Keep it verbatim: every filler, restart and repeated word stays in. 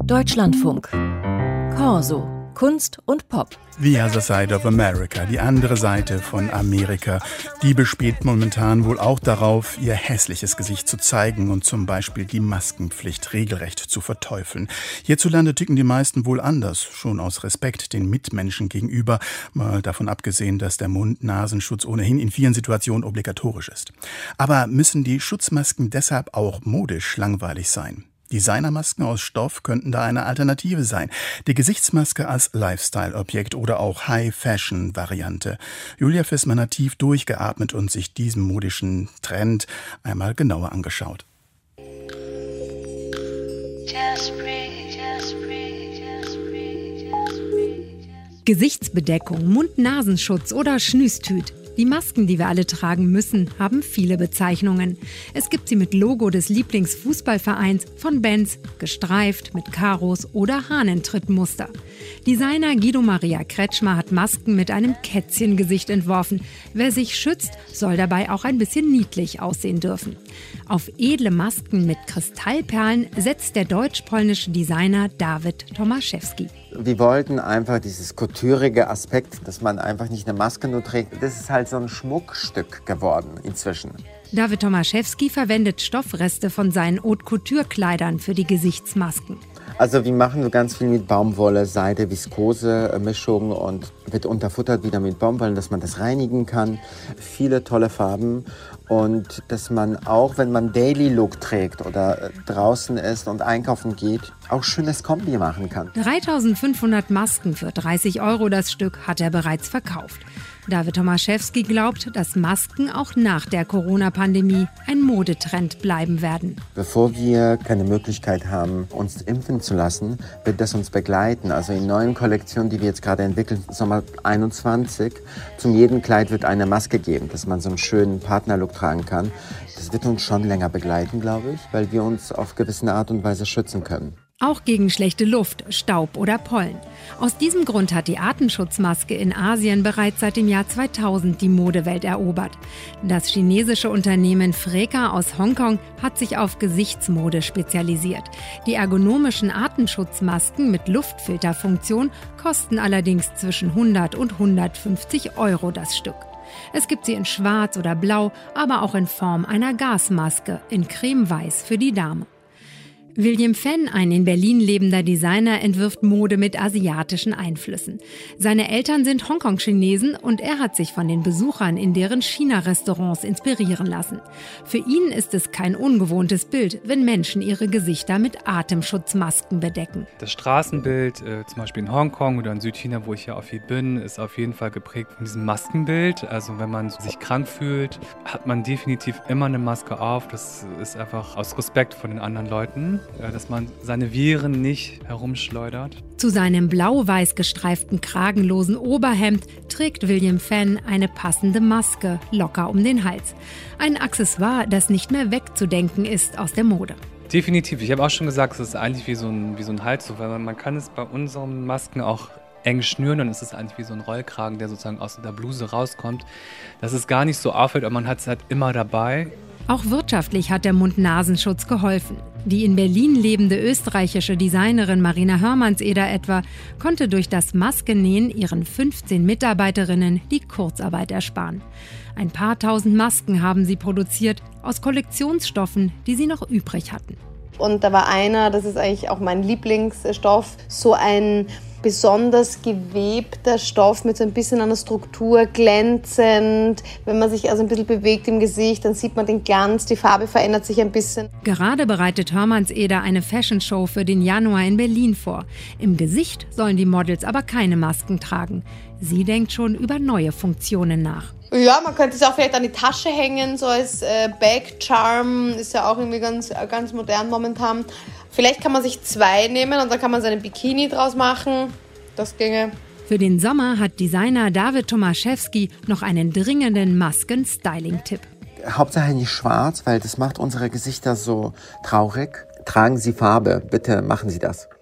Deutschlandfunk. Corso. Kunst und Pop. The Other Side of America, die andere Seite von Amerika, die besteht momentan wohl auch darauf, ihr hässliches Gesicht zu zeigen und zum Beispiel die Maskenpflicht regelrecht zu verteufeln. Hierzulande ticken die meisten wohl anders, schon aus Respekt den Mitmenschen gegenüber, mal davon abgesehen, dass der Mund-Nasenschutz ohnehin in vielen Situationen obligatorisch ist. Aber müssen die Schutzmasken deshalb auch modisch langweilig sein? Designermasken aus Stoff könnten da eine Alternative sein. Die Gesichtsmaske als Lifestyle-Objekt oder auch High-Fashion-Variante. Julia Fissmann hat tief durchgeatmet und sich diesen modischen Trend einmal genauer angeschaut. Gesichtsbedeckung, Mund-Nasenschutz oder Schnüstüt. Die Masken, die wir alle tragen müssen, haben viele Bezeichnungen. Es gibt sie mit Logo des Lieblingsfußballvereins, von Benz, gestreift, mit Karos oder Hahnentrittmuster. Designer Guido Maria Kretschmer hat Masken mit einem Kätzchengesicht entworfen. Wer sich schützt, soll dabei auch ein bisschen niedlich aussehen dürfen. Auf edle Masken mit Kristallperlen setzt der deutsch-polnische Designer Dawid Tomaszewski. Wir wollten einfach dieses couturige Aspekt, dass man einfach nicht eine Maske nur trägt. Das ist halt so ein Schmuckstück geworden inzwischen. Dawid Tomaszewski verwendet Stoffreste von seinen Haute-Couture-Kleidern für die Gesichtsmasken. Also wir machen so ganz viel mit Baumwolle, Seide, Viskose-Mischung und wird unterfuttert wieder mit Baumwolle, dass man das reinigen kann. Viele tolle Farben und dass man auch, wenn man Daily Look trägt oder draußen ist und einkaufen geht, auch schönes Kombi machen kann. dreitausendfünfhundert Masken für dreißig Euro das Stück hat er bereits verkauft. Dawid Tomaszewski glaubt, dass Masken auch nach der Corona-Pandemie ein Modetrend bleiben werden. Bevor wir keine Möglichkeit haben, uns impfen zu lassen, wird das uns begleiten. Also in neuen Kollektionen, die wir jetzt gerade entwickeln, Sommer einundzwanzig, zum jedem Kleid wird eine Maske geben, dass man so einen schönen Partnerlook tragen kann. Das wird uns schon länger begleiten, glaube ich, weil wir uns auf gewisse Art und Weise schützen können. Auch gegen schlechte Luft, Staub oder Pollen. Aus diesem Grund hat die Atemschutzmaske in Asien bereits seit dem Jahr zweitausend die Modewelt erobert. Das chinesische Unternehmen Freka aus Hongkong hat sich auf Gesichtsmode spezialisiert. Die ergonomischen Atemschutzmasken mit Luftfilterfunktion kosten allerdings zwischen hundert und hundertfünfzig Euro das Stück. Es gibt sie in Schwarz oder Blau, aber auch in Form einer Gasmaske, in Cremeweiß für die Dame. William Fenn, ein in Berlin lebender Designer, entwirft Mode mit asiatischen Einflüssen. Seine Eltern sind Hongkong-Chinesen und er hat sich von den Besuchern in deren China-Restaurants inspirieren lassen. Für ihn ist es kein ungewohntes Bild, wenn Menschen ihre Gesichter mit Atemschutzmasken bedecken. Das Straßenbild, äh, zum Beispiel in Hongkong oder in Südchina, wo ich ja auch viel bin, ist auf jeden Fall geprägt von diesem Maskenbild. Also wenn man sich krank fühlt, hat man definitiv immer eine Maske auf. Das ist einfach aus Respekt vor den anderen Leuten, dass man seine Viren nicht herumschleudert. Zu seinem blau-weiß gestreiften kragenlosen Oberhemd trägt William Fenn eine passende Maske locker um den Hals. Ein Accessoire, das nicht mehr wegzudenken ist aus der Mode. Definitiv. Ich habe auch schon gesagt, es ist eigentlich wie so ein, wie so ein Halstuch, weil man, man kann es bei unseren Masken auch eng schnüren, dann ist es eigentlich wie so ein Rollkragen, der sozusagen aus der Bluse rauskommt. Dass es gar nicht so auffällt, aber man hat es halt immer dabei. Auch wirtschaftlich hat der Mund-Nasenschutz geholfen. Die in Berlin lebende österreichische Designerin Marina Hörmannseder etwa konnte durch das Maskennähen ihren fünfzehn Mitarbeiterinnen die Kurzarbeit ersparen. Ein paar tausend Masken haben sie produziert aus Kollektionsstoffen, die sie noch übrig hatten. Und da war einer, das ist eigentlich auch mein Lieblingsstoff, so ein besonders gewebter Stoff mit so ein bisschen einer Struktur, glänzend. Wenn man sich also ein bisschen bewegt im Gesicht, dann sieht man den Glanz, die Farbe verändert sich ein bisschen. Gerade bereitet Hörmannseder eine Fashion-Show für den Januar in Berlin vor. Im Gesicht sollen die Models aber keine Masken tragen. Sie denkt schon über neue Funktionen nach. Ja, man könnte es auch vielleicht an die Tasche hängen, so als äh, Bag-Charm, ist ja auch irgendwie ganz, ganz modern momentan. Vielleicht kann man sich zwei nehmen und dann kann man seinen Bikini draus machen. Das ginge. Für den Sommer hat Designer Dawid Tomaszewski noch einen dringenden Masken-Styling-Tipp. Hauptsache nicht schwarz, weil das macht unsere Gesichter so traurig. Tragen Sie Farbe, bitte machen Sie das.